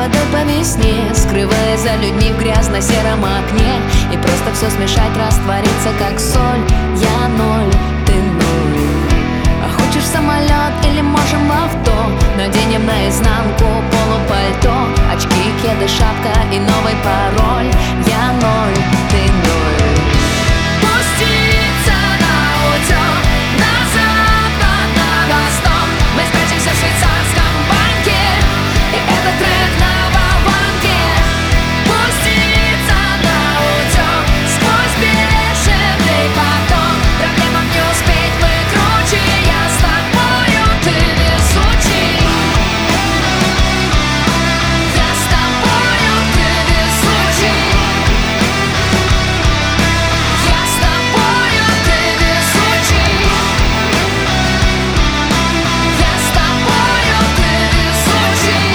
водой по весне, скрываясь за людьми в грязно-сером окне. И просто все смешать, раствориться как соль. Я ноль, ты ноль. А хочешь в самолет или можем в авто? Наденем наизнанку полупальто, очки, кеды, шапка и новый пароль. Я ноль, ты ноль. Пуститься на утёк, на запад, на восток. Мы спрячемся в швейцарском банке, и этот трек на болванке. Пуститься на утёк сквозь бешеный поток. Проблемам не успеть, мы круче. Я с тобою, ты везучий. Я с тобою, ты везучий. Я с тобою, ты везучий. Я с тобою, ты везучий.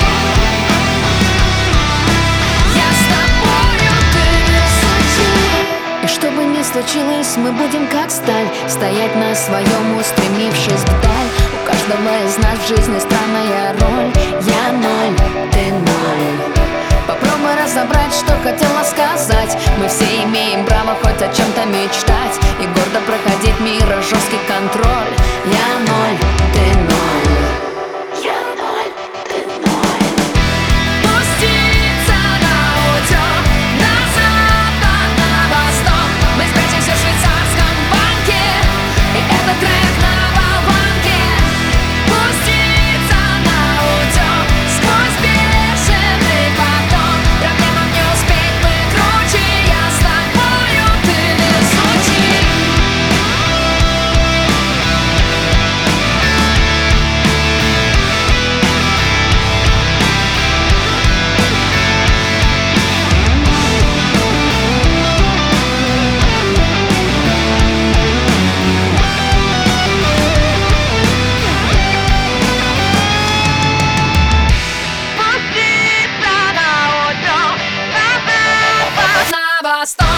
Я с тобою, ты везучий. И что бы ни случилось, мы будем как сталь, стоять на своем, устремившись вдаль. У каждого из нас в жизни странная роль. Я ноль, ты ноль. Попробуй разобрать, что хотела сказать. Мы все имеем право хоть о чем-то мечтать и гордо проходить мира жесткий контроль. Я ноль, ты ноль. Я ноль, ты ноль. Пуститься на утёк, на запад, на восток. Мы спрячемся в швейцарском банке, и этот трек на болванке. Пуститься на утёк сквозь бешеный поток. Проблемам не успеть, мы круче. Я с тобою, ты везучий. Пуститься на утёк, на запад, на восток.